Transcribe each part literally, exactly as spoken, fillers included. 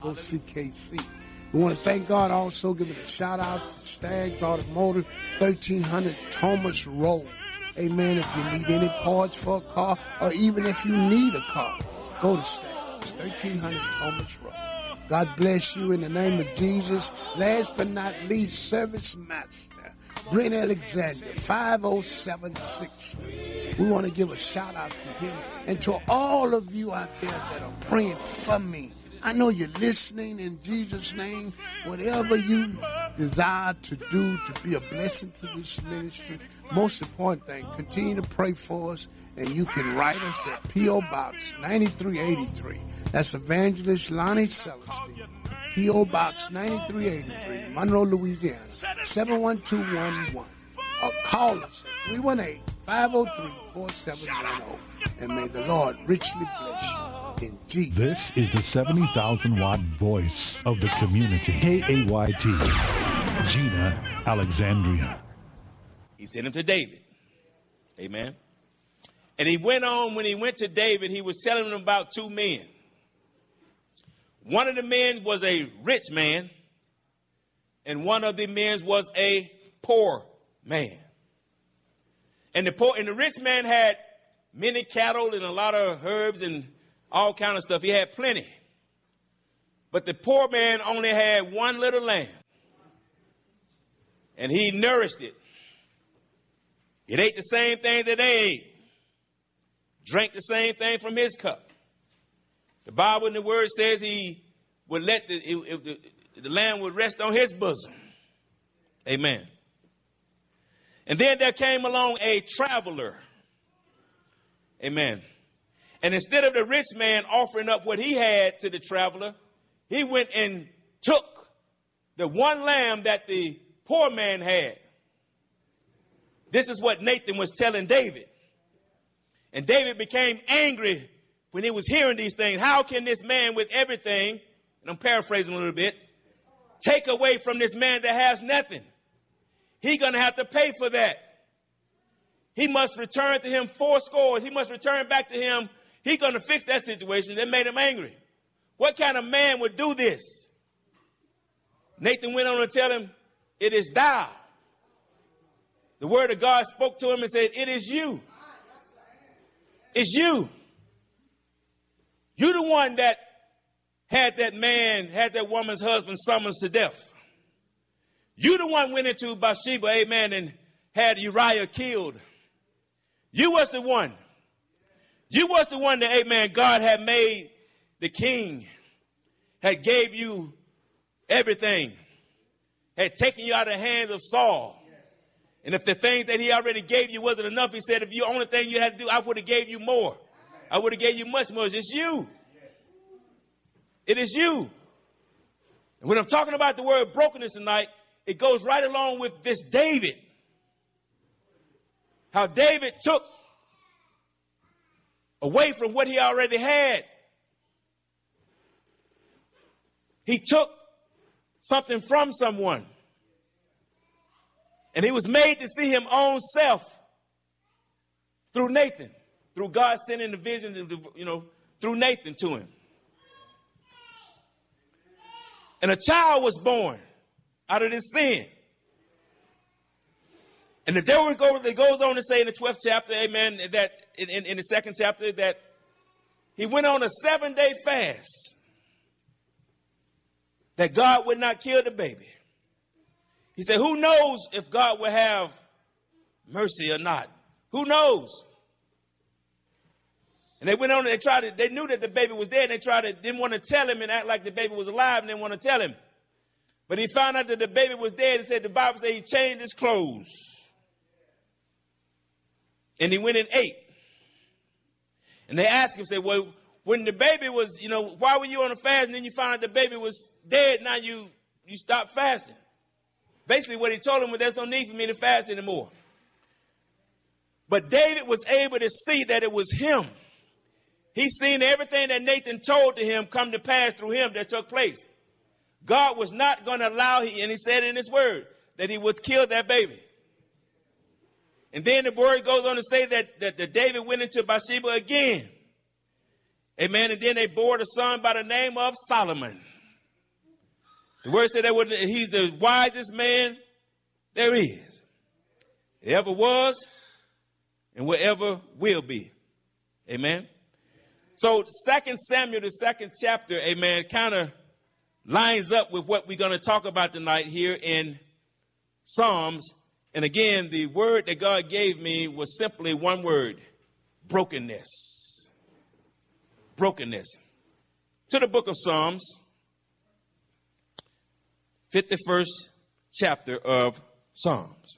Go C K C. We want to thank God also, giving a shout out to Staggs Automotive, thirteen hundred Thomas Road. Amen. If you need any parts for a car, or even if you need a car, go to Staggs, thirteen hundred Thomas Road. God bless you in the name of Jesus. Last but not least, Service Master, Brent Alexander, five oh seven six. We want to give a shout out to him and to all of you out there that are praying for me. I know you're listening in Jesus' name. Whatever you desire to do to be a blessing to this ministry, most important thing, continue to pray for us, and you can write us at P O. Box ninety-three eighty-three. That's Evangelist Lonnie Celestine, P O. Box ninety-three eighty-three, Monroe, Louisiana, seven one two one one. Or call us at three one eight, five oh three, four seven one oh. And may the Lord richly bless you. In Jesus. This is the seventy thousand watt voice of the community. K A Y T, Gina Alexandria. He sent him to David. Amen. And he went on, when he went to David, he was telling him about two men. One of the men was a rich man, and one of the men was a poor man. And the poor and the rich man had many cattle and a lot of herbs and all kind of stuff. He had plenty. But the poor man only had one little lamb. And he nourished it. It ate the same thing that they ate. Drank the same thing from his cup. The Bible and the word says he would let the, it, it, the, the lamb would rest on his bosom. Amen. And then there came along a traveler. Amen. And instead of the rich man offering up what he had to the traveler, he went and took the one lamb that the poor man had. This is what Nathan was telling David. And David became angry when he was hearing these things. How can this man with everything, and I'm paraphrasing a little bit, take away from this man that has nothing? He's going to have to pay for that. He must return to him four scores. He must return back to him. He's going to fix that situation. That made him angry. What kind of man would do this? Nathan went on to tell him, it is thou. The word of God spoke to him and said, it is you. It's you. You're the one that had that man, had that woman's husband summoned to death. You the one went into Bathsheba, amen, and had Uriah killed. You was the one. You was the one that, amen, God had made the king, had gave you everything, had taken you out of the hands of Saul. And if the things that he already gave you wasn't enough, he said, if the only thing you had to do, I would have gave you more. I would have gave you much more. It's you. It is you. And when I'm talking about the word brokenness tonight, it goes right along with this David. How David took away from what he already had. He took something from someone. And he was made to see him own self through Nathan, through God sending the vision, you know, through Nathan to him. And a child was born out of this sin. And the devil goes on to say in the twelfth chapter, amen, that in, in, in the second chapter, that he went on a seven-day fast, that God would not kill the baby. He said, who knows if God will have mercy or not? Who knows? And they went on and they tried to, they knew that the baby was dead. And they tried to, didn't want to tell him and act like the baby was alive and didn't want to tell him. But he found out that the baby was dead. He said, the Bible said he changed his clothes. And he went and ate. And they asked him, said, well, when the baby was, you know, why were you on a fast? And then you found out the baby was dead. Now you, you stopped fasting. Basically what he told him was, there's no need for me to fast anymore. But David was able to see that it was him. He seen everything that Nathan told to him come to pass through him that took place. God was not going to allow, and he said in his word, that he would kill that baby. And then the word goes on to say that, that, that David went into Bathsheba again. Amen. And then they bore a son by the name of Solomon. The word said that he's the wisest man there is, ever was, and will ever will be. Amen. So Second Samuel, the second chapter, amen, kind of lines up with what we're going to talk about tonight here in Psalms. And again, the word that God gave me was simply one word: brokenness. Brokenness. To the book of Psalms, fifty-first chapter of Psalms.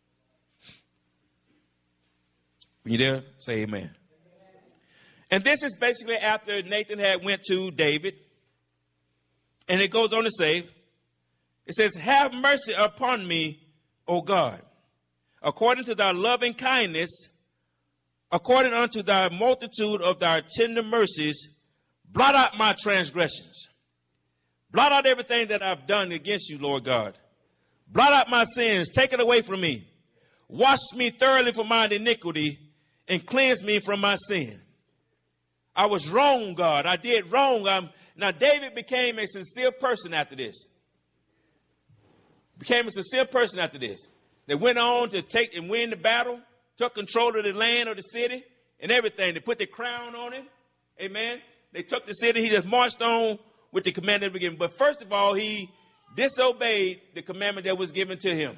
When you there, say amen. And this is basically after Nathan had went to David. And it goes on to say, it says, have mercy upon me, O God, according to thy loving kindness, according unto thy multitude of thy tender mercies, blot out my transgressions. Blot out everything that I've done against you, Lord God. Blot out my sins. Take it away from me. Wash me thoroughly from my iniquity and cleanse me from my sin. I was wrong, God. I did wrong. I'm, now, David became a sincere person after this. Became a sincere person after this. They went on to take and win the battle, took control of the land of the city and everything. They put the crown on him. Amen. They took the city. He just marched on with the command at the beginning. But first of all, he disobeyed the commandment that was given to him.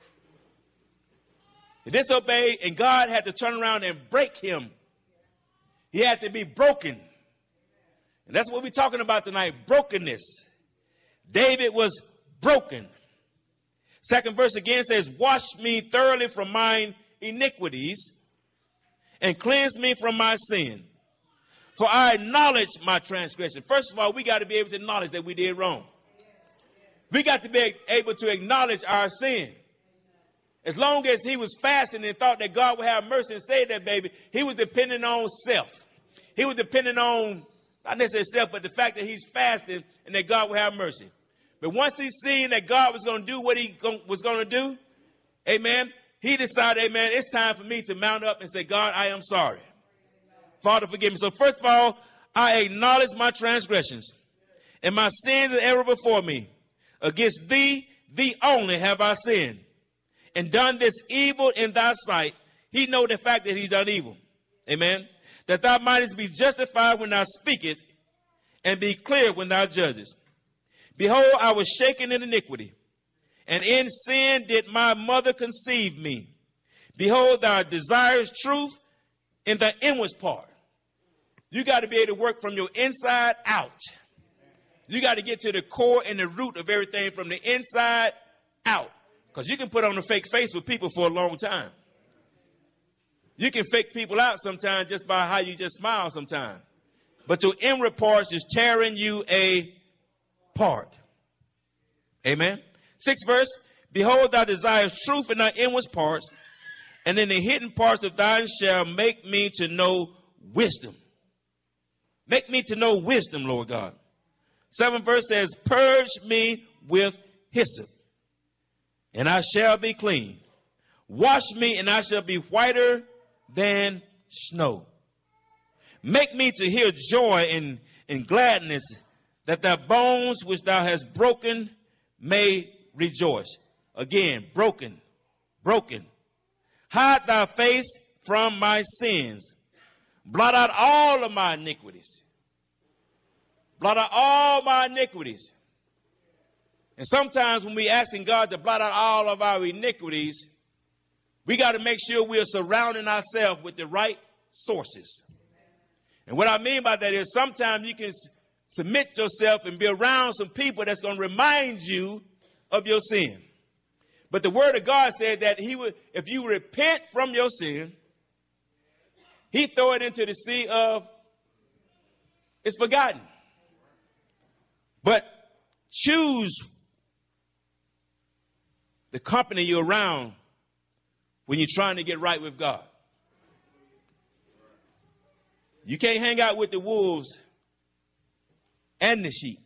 He disobeyed, and God had to turn around and break him. He had to be broken. And that's what we're talking about tonight, brokenness. David was broken. Second verse again says, wash me thoroughly from mine iniquities and cleanse me from my sin. For I acknowledge my transgression. First of all, we got to be able to acknowledge that we did wrong. We got to be able to acknowledge our sin. As long as he was fasting and thought that God would have mercy and save that baby, he was depending on self. He was depending on, not necessarily self, but the fact that he's fasting and that God would have mercy. But once he seen that God was going to do what he was going to do, amen, he decided, amen, it's time for me to mount up and say, God, I am sorry. Father, forgive me. So first of all, I acknowledge my transgressions, and my sins are ever before me. Against thee, thee only have I sinned, and done this evil in thy sight. He know the fact that he's done evil. Amen. That thou mightest be justified when thou speakest, and be clear when thou judgest. Behold, I was shaken in iniquity, and in sin did my mother conceive me. Behold, thou desirest truth in the inward part. You got to be able to work from your inside out. You got to get to the core and the root of everything from the inside out. Because you can put on a fake face with people for a long time. You can fake people out sometimes just by how you just smile sometimes. But your inward parts is tearing you apart. Amen. Sixth verse. Behold, thou desirest truth in thy inward parts, and in the hidden parts of thine shall make me to know wisdom. Make me to know wisdom, Lord God. Seventh verse says, purge me with hyssop, and I shall be clean. Wash me, and I shall be whiter than snow. Make me to hear joy and, and gladness, that thy bones which thou hast broken may rejoice. Again, broken, broken. Hide thy face from my sins. Blot out all of my iniquities. Blot out all my iniquities. And sometimes when we asking God to blot out all of our iniquities, we got to make sure we are surrounding ourselves with the right sources. And what I mean by that is sometimes you can submit yourself and be around some people that's going to remind you of your sin. But the word of God said that he would, if you repent from your sin, he throw it into the sea of, it's forgotten. But choose the company you're around when you're trying to get right with God. You can't hang out with the wolves and the sheep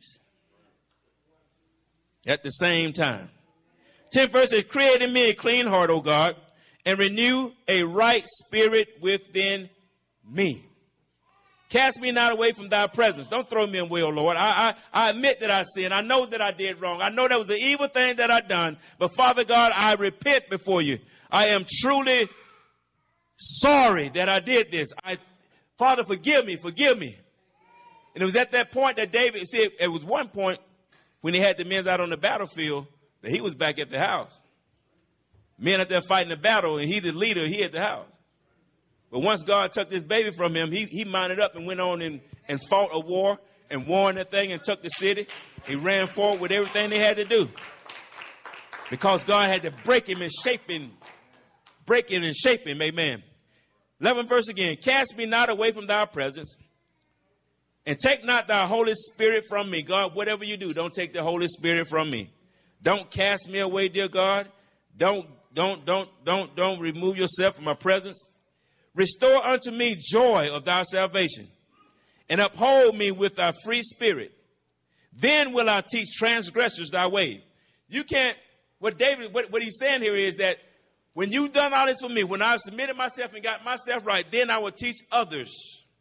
at the same time. tenth verse says, create in me a clean heart, O God, and renew a right spirit within me. Cast me not away from thy presence. Don't throw me away, O Lord. I, I, I admit that I sinned. I know that I did wrong. I know that was an evil thing that I done. But Father God, I repent before you. I am truly sorry that I did this. I, Father, forgive me, forgive me. And it was at that point that David, see, it was one point when he had the men out on the battlefield that he was back at the house. Men out there fighting the battle, and he the leader, he at the house. But once God took this baby from him, he, he mounted up and went on and, and fought a war and won that thing and took the city. He ran forward with everything they had to do. Because God had to break him and shape him, break him and shape him, amen. eleventh verse again. Cast me not away from thy presence, and take not thy Holy Spirit from me. God, whatever you do, don't take the Holy Spirit from me. Don't cast me away, dear God. Don't, don't, don't, don't, don't remove yourself from my presence. Restore unto me joy of thy salvation, and uphold me with thy free spirit. Then will I teach transgressors thy way. You can't, what David, what, what he's saying here is that when you've done all this for me, when I've submitted myself and got myself right, then I will teach others.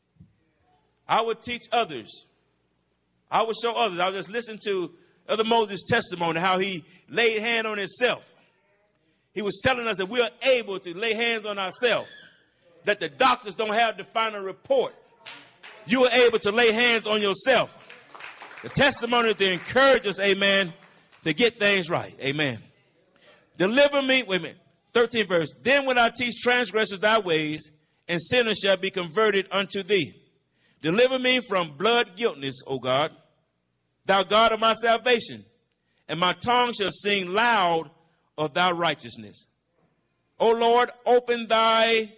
I will teach others. I will show others. I'll just listen to Elder Moses' testimony, how he laid hand on himself. He was telling us that we are able to lay hands on ourselves, that the doctors don't have the final report. You are able to lay hands on yourself. The testimony to encourage us, amen, to get things right, amen. Deliver me, wait a minute, thirteenth verse. Then will I teach transgressors thy ways, and sinners shall be converted unto thee. Deliver me from blood guiltness, O God, thou God of my salvation, and my tongue shall sing loud of thy righteousness. O Lord, open thy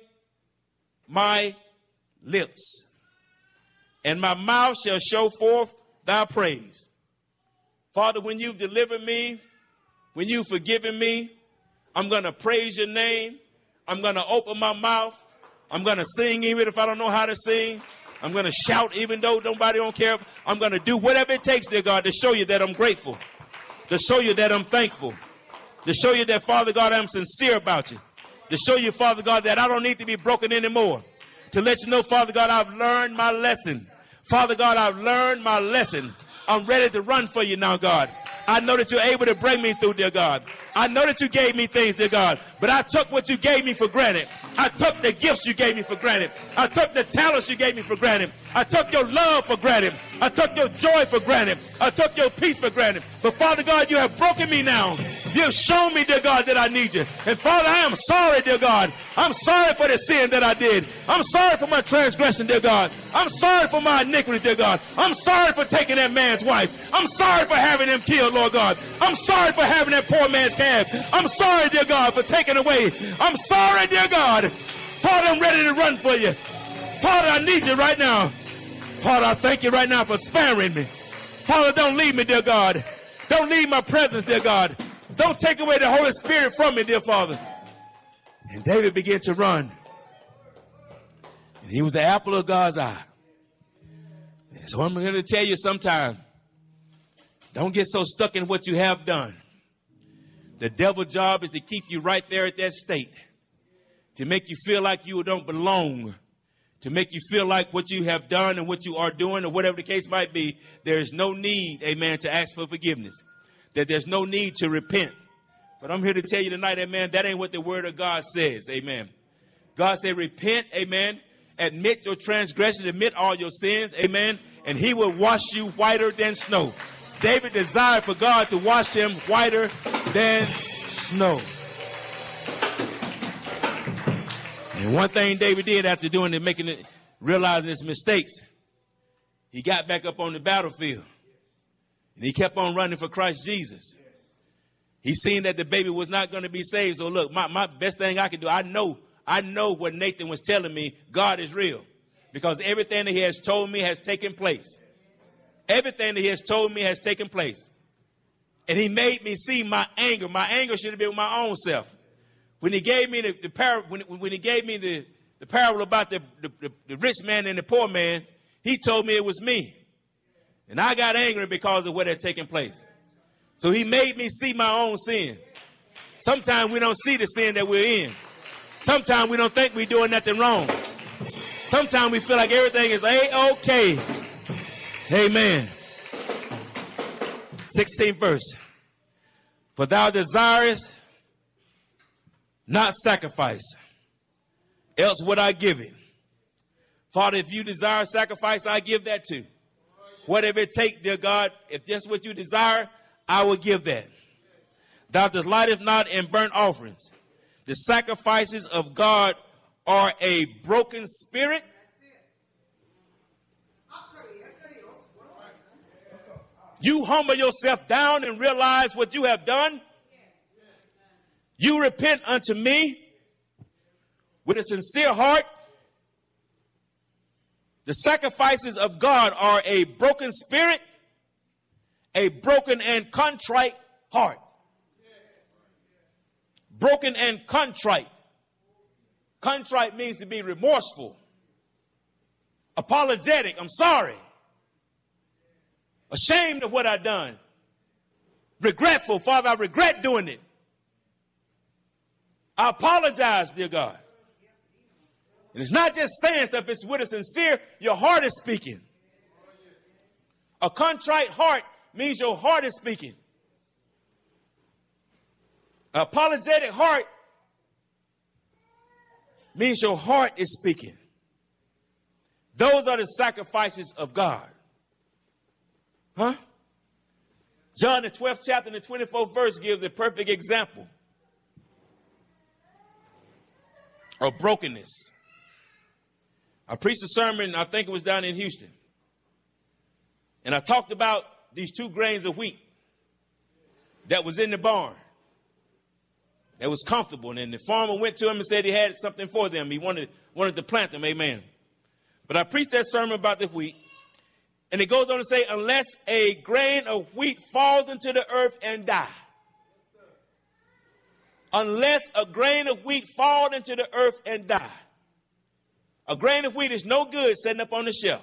my lips, and my mouth shall show forth thy praise. Father, when you've delivered me, when you've forgiven me, I'm going to praise your name. I'm going to open my mouth. I'm going to sing even if I don't know how to sing. I'm going to shout even though nobody don't care. I'm going to do whatever it takes, dear God, to show you that I'm grateful, to show you that I'm thankful, to show you that, Father God, I'm sincere about you, to show you, Father God, that I don't need to be broken anymore, to let you know, Father God, I've learned my lesson. Father God, I've learned my lesson. I'm ready to run for you now, God. I know that you're able to bring me through, dear God. I know that you gave me things, dear God, but I took what you gave me for granted. I took the gifts you gave me for granted. I took the talents you gave me for granted. I took your love for granted. I took your joy for granted. I took your peace for granted. But Father God, you have broken me now. You have shown me, dear God, that I need you. And Father, I am sorry, dear God. I'm sorry for the sin that I did. I'm sorry for my transgression, dear God. I'm sorry for my iniquity, dear God. I'm sorry for taking that man's wife. I'm sorry for having him killed, Lord God. I'm sorry for having that poor man's calf. I'm sorry, dear God, for taking away. I'm sorry, dear God. Father, I'm ready to run for you. Father, I need you right now. Father, I thank you right now for sparing me. Father, don't leave me, dear God. Don't leave my presence, dear God. Don't take away the Holy Spirit from me, dear Father. And David began to run. And he was the apple of God's eye. And so I'm going to tell you sometime, don't get so stuck in what you have done. The devil's job is to keep you right there at that state, to make you feel like you don't belong, to make you feel like what you have done and what you are doing or whatever the case might be, there is no need, amen, to ask for forgiveness, that there's no need to repent. But I'm here to tell you tonight, amen, that ain't what the word of God says, amen. God said, repent, amen, admit your transgressions, admit all your sins, amen, and he will wash you whiter than snow. David desired for God to wash him whiter than snow. And one thing David did after doing it, making it, realizing his mistakes, he got back up on the battlefield. And he kept on running for Christ Jesus. He seen that the baby was not going to be saved. So look, my, my best thing I can do, I know, I know what Nathan was telling me, God is real. Because everything that he has told me has taken place. Everything that he has told me has taken place. And he made me see my anger. My anger should have been with my own self. When he gave me the, the par- when, when he gave me the, the parable about the, the, the rich man and the poor man, he told me it was me. And I got angry because of what had taken place. So he made me see my own sin. Sometimes we don't see the sin that we're in. Sometimes we don't think we're doing nothing wrong. Sometimes we feel like everything is A-okay. Amen. sixteenth verse. For thou desirest not sacrifice, else would I give it. Father, if you desire sacrifice, I give that too. Whatever it take, dear God, if that's what you desire, I will give that. Thou delightest not in burnt offerings. The sacrifices of God are a broken spirit. You humble yourself down and realize what you have done. You repent unto me with a sincere heart. The sacrifices of God are a broken spirit, a broken and contrite heart. Broken and contrite. Contrite means to be remorseful, apologetic. I'm sorry. Ashamed of what I've done. Regretful. Father, I regret doing it. I apologize, dear God. And it's not just saying stuff, it's with a sincere, your heart is speaking. A contrite heart means your heart is speaking. An apologetic heart means your heart is speaking. Those are the sacrifices of God. Huh? John, the twelfth chapter and the twenty-fourth verse gives a perfect example of brokenness. I preached a sermon, I think it was down in Houston. And I talked about these two grains of wheat that was in the barn. That was comfortable. And then the farmer went to him and said he had something for them. He wanted, wanted to plant them, amen. But I preached that sermon about the wheat. And it goes on to say, unless a grain of wheat falls into the earth and die. Unless a grain of wheat falls into the earth and die. A grain of wheat is no good sitting up on the shelf.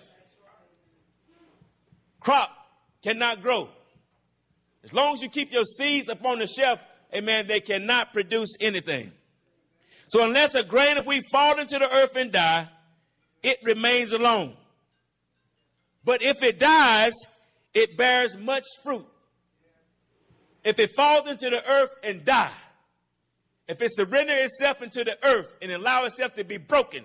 Crop cannot grow. As long as you keep your seeds up on the shelf, amen, they cannot produce anything. So unless a grain of wheat falls into the earth and die, it remains alone. But if it dies, it bears much fruit. If it falls into the earth and die, if it surrenders itself into the earth and allow itself to be broken,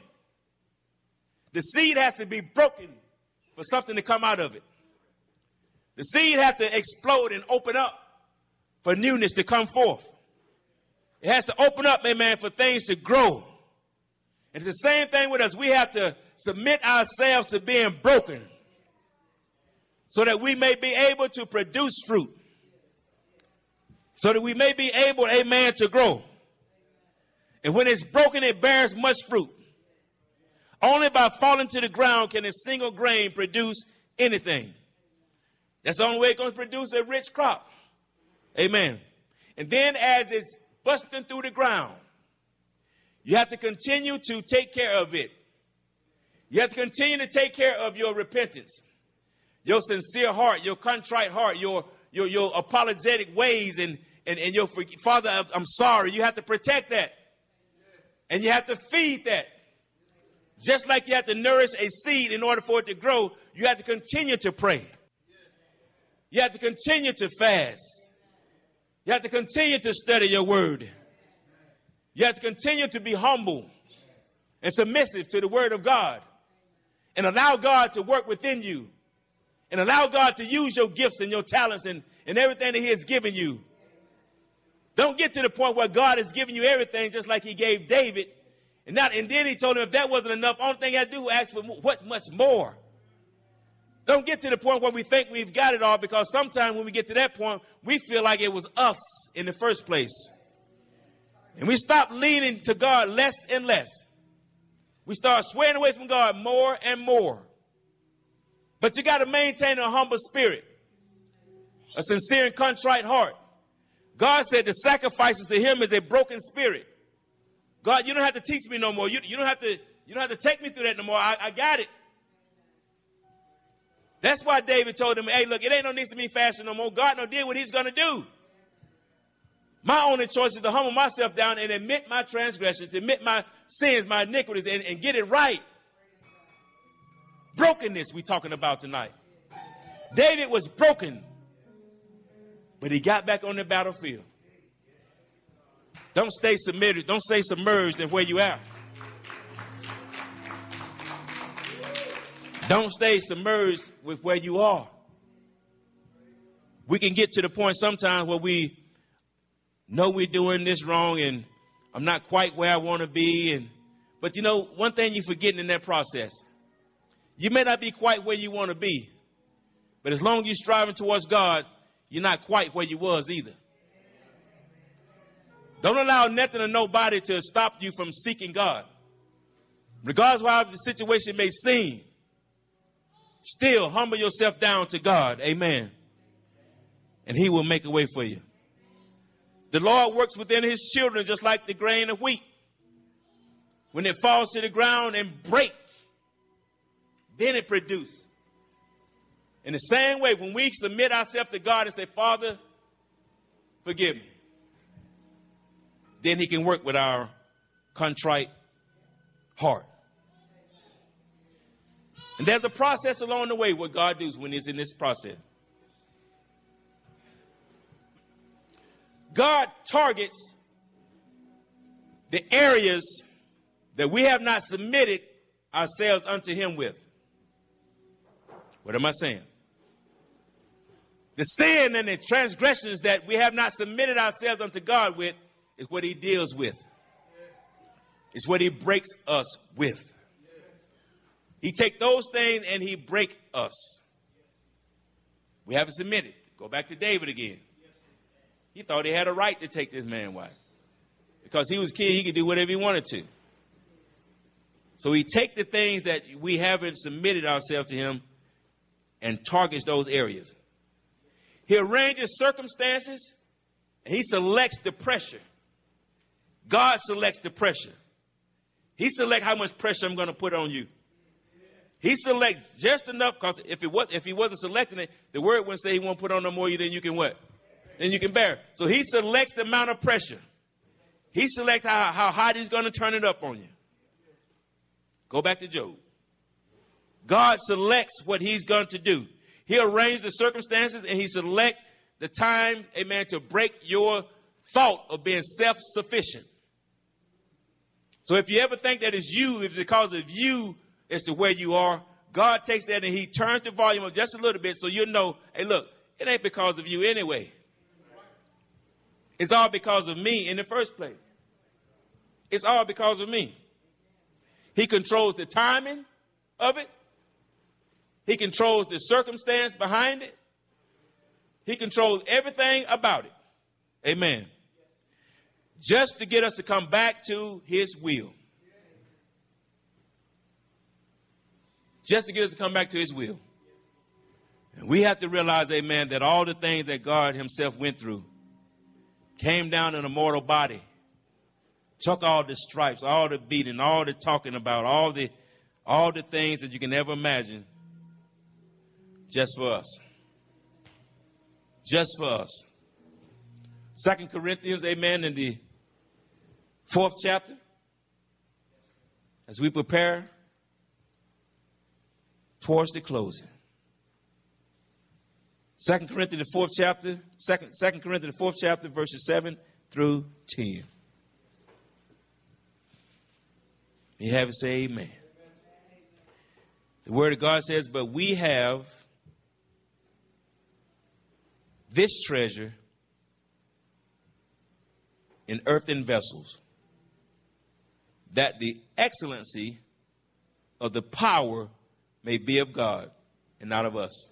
the seed has to be broken for something to come out of it. The seed has to explode and open up for newness to come forth. It has to open up, amen, for things to grow. And it's the same thing with us. We have to submit ourselves to being broken so that we may be able to produce fruit. So that we may be able, amen, to grow. And when it's broken, it bears much fruit. Only by falling to the ground can a single grain produce anything. That's the only way it's going to produce a rich crop. Amen. And then as it's busting through the ground, you have to continue to take care of it. You have to continue to take care of your repentance, your sincere heart, your contrite heart, your, your, your apologetic ways, and, and, and your, Father, I'm sorry. You have to protect that. And you have to feed that. Just like you have to nourish a seed in order for it to grow, you have to continue to pray. You have to continue to fast. You have to continue to study your word. You have to continue to be humble and submissive to the word of God. And allow God to work within you. And allow God to use your gifts and your talents and, and everything that he has given you. Don't get to the point where God has given you everything just like he gave David. And, not, and then he told him if that wasn't enough, only thing I had to do was ask for what much more. Don't get to the point where we think we've got it all, because sometimes when we get to that point, we feel like it was us in the first place. And we stop leaning to God less and less. We start swaying away from God more and more. But you got to maintain a humble spirit, a sincere and contrite heart. God said the sacrifices to him is a broken spirit. God, you don't have to teach me no more. You, you don't have to, you don't have to take me through that no more. I, I got it. That's why David told him, hey, look, it ain't no need to me fasting no more. God no did what he's going to do. My only choice is to humble myself down and admit my transgressions, admit my sins, my iniquities, and, and get it right. Brokenness we're talking about tonight. David was broken, but he got back on the battlefield. Don't stay submitted. Don't stay submerged in where you are. Don't stay submerged with where you are. We can get to the point sometimes where we know we're doing this wrong and I'm not quite where I want to be. And but you know, one thing you're forgetting in that process, you may not be quite where you want to be, but as long as you're striving towards God, you're not quite where you was either. Don't allow nothing or nobody to stop you from seeking God. Regardless of how the situation may seem, still humble yourself down to God. Amen. And he will make a way for you. The Lord works within his children just like the grain of wheat. When it falls to the ground and breaks, then it produces. In the same way, when we submit ourselves to God and say, Father, forgive me, then he can work with our contrite heart. And there's a process along the way what God does when he's in this process. God targets the areas that we have not submitted ourselves unto him with. What am I saying? The sin and the transgressions that we have not submitted ourselves unto God with is what he deals with. It's what he breaks us with. He takes those things and he breaks us. We haven't submitted. Go back to David again. He thought he had a right to take this man's wife. Because he was king, he could do whatever he wanted to. So he takes the things that we haven't submitted ourselves to him and targets those areas. He arranges circumstances and he selects the pressure. God selects the pressure. He selects how much pressure I'm going to put on you. He selects just enough, because if it was, if he wasn't selecting it, the word wouldn't say he won't put on no more than you can what? Then you can bear. So he selects the amount of pressure. He selects how, how hot he's going to turn it up on you. Go back to Job. God selects what he's going to do. He arranged the circumstances and he selects the time, amen, to break your thought of being self-sufficient. So if you ever think that it's you, it's because of you as to where you are, God takes that and he turns the volume up just a little bit so you know, hey, look, it ain't because of you anyway. It's all because of me in the first place. It's all because of me. He controls the timing of it. He controls the circumstance behind it. He controls everything about it. Amen. Just to get us to come back to his will. Just to get us to come back to his will. And we have to realize, amen, that all the things that God himself went through came down in a mortal body, took all the stripes, all the beating, all the talking about, all the, all the things that you can ever imagine, just for us. Just for us. Second Corinthians, amen, in the fourth chapter, as we prepare towards the closing. Second Corinthians, the fourth chapter, second, Second Corinthians, the fourth chapter, verses seven through ten. You have it, say amen. The word of God says, but we have this treasure in earthen vessels, that the excellency of the power may be of God and not of us.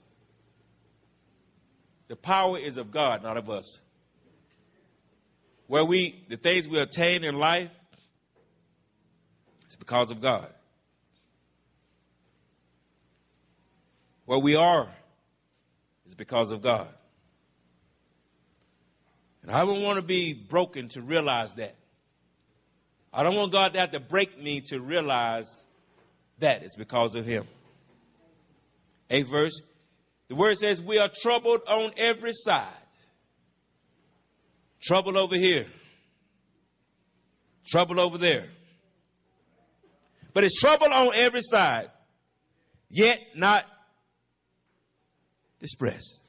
The power is of God, not of us. Where we, the things we attain in life, it's because of God. Where we are is because of God. And I don't want to be broken to realize that. I don't want God to have to break me to realize that it's because of him. Eighth verse. The word says we are troubled on every side. Trouble over here. Trouble over there. But it's trouble on every side. yet not distressed.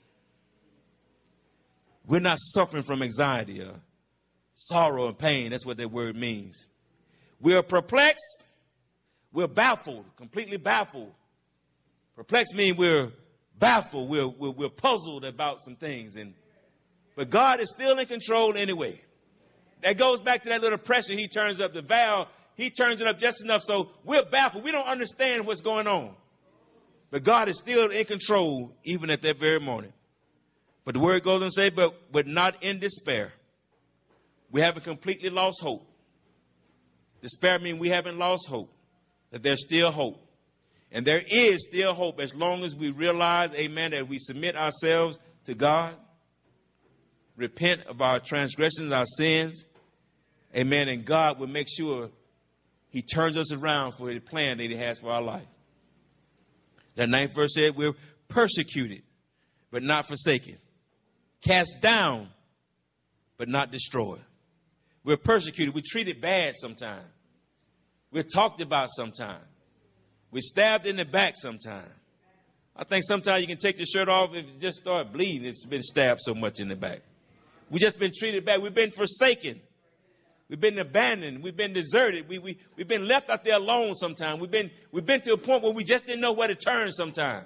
We're not suffering from anxiety or sorrow and pain. That's what that word means. We're perplexed. We're baffled, completely baffled. Perplexed means we're baffled. We're, we're, we're puzzled about some things. And but God is still in control anyway. That goes back to that little pressure. He turns up the valve. He turns it up just enough so we're baffled. We don't understand what's going on. But God is still in control even at that very moment. But the word goes on to say, but, but not in despair. We haven't completely lost hope. Despair means we haven't lost hope. That there's still hope. And there is still hope as long as we realize, amen, that we submit ourselves to God, repent of our transgressions, our sins, amen, and God will make sure he turns us around for the plan that he has for our life. That ninth verse said, we're persecuted, but not forsaken. Cast down, but not destroyed. We're persecuted. We're treated bad sometimes. We're talked about sometimes. We're stabbed in the back sometimes. I think sometimes you can take your shirt off and just start bleeding. It's been stabbed so much in the back. We've just been treated bad. We've been forsaken. We've been abandoned. We've been deserted. We, we, we've been left out there alone sometimes. We've been, we've been to a point where we just didn't know where to turn sometimes.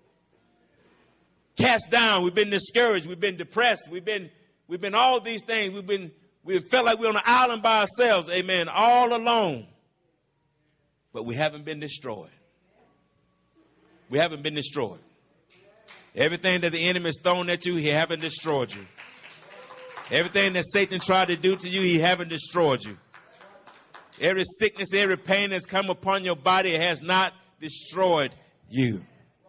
Cast down. We've been discouraged. We've been depressed. We've been, we've been all these things. We've been, we felt like we're on an island by ourselves. Amen. All alone. But we haven't been destroyed. We haven't been destroyed. Everything that the enemy has thrown at you, he haven't destroyed you. Everything that Satan tried to do to you, he haven't destroyed you. Every sickness, every pain that's come upon your body has not destroyed you.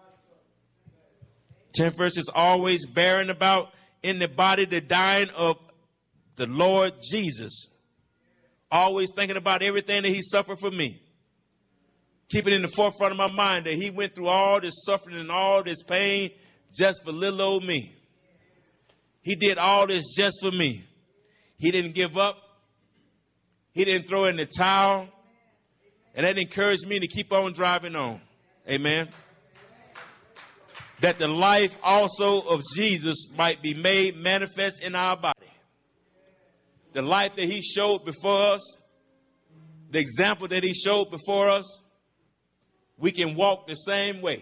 Tenth verse is always bearing about in the body the dying of the Lord Jesus. Always thinking about everything that he suffered for me. Keep it in the forefront of my mind that he went through all this suffering and all this pain just for little old me. He did all this just for me. He didn't give up. He didn't throw in the towel. And that encouraged me to keep on driving on. Amen. That the life also of Jesus might be made manifest in our body. The life that he showed before us, the example that he showed before us, we can walk the same way.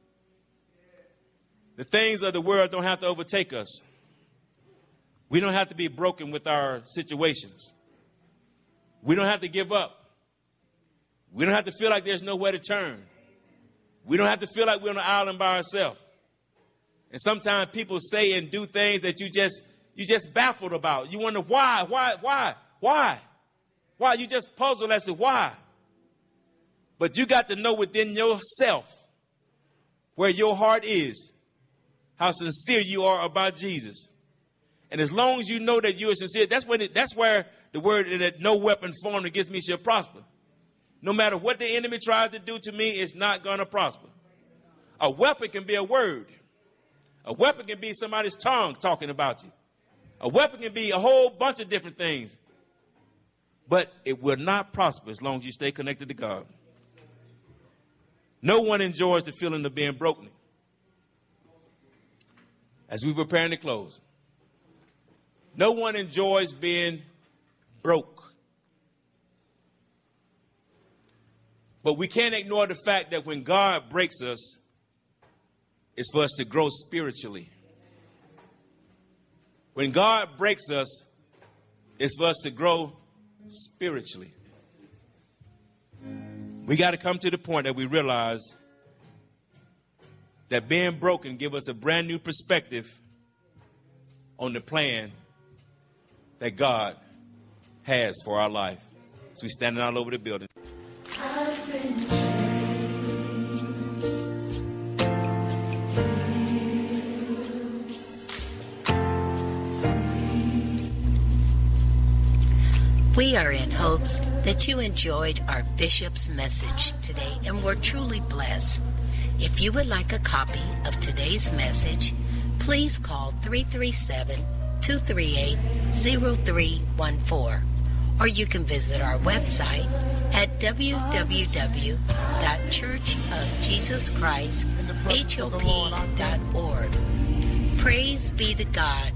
The things of the world don't have to overtake us. We don't have to be broken with our situations. We don't have to give up. We don't have to feel like there's nowhere to turn. We don't have to feel like we're on an island by ourselves. And sometimes people say and do things that you just you just baffled about. You wonder why, why, why, why, why? You just puzzled as to why. But you got to know within yourself where your heart is, how sincere you are about Jesus. And as long as you know that you are sincere, that's when it, that's where the word that no weapon formed against me shall prosper. No matter what the enemy tries to do to me, it's not going to prosper. A weapon can be a word. A weapon can be somebody's tongue talking about you. A weapon can be a whole bunch of different things. But it will not prosper as long as you stay connected to God. No one enjoys the feeling of being broken. As we prepare to close, no one enjoys being broke. But we can't ignore the fact that when God breaks us, it's for us to grow spiritually. When God breaks us, it's for us to grow spiritually. We got to come to the point that we realize that being broken gives us a brand new perspective on the plan that God has for our life. So we're standing all over the building. I've been We are in hopes that you enjoyed our bishop's message today and were truly blessed. If you would like a copy of today's message, please call three three seven, two three eight, zero three one four or you can visit our website at w w w at w w w dot church of jesus christ hop dot org. Praise be to God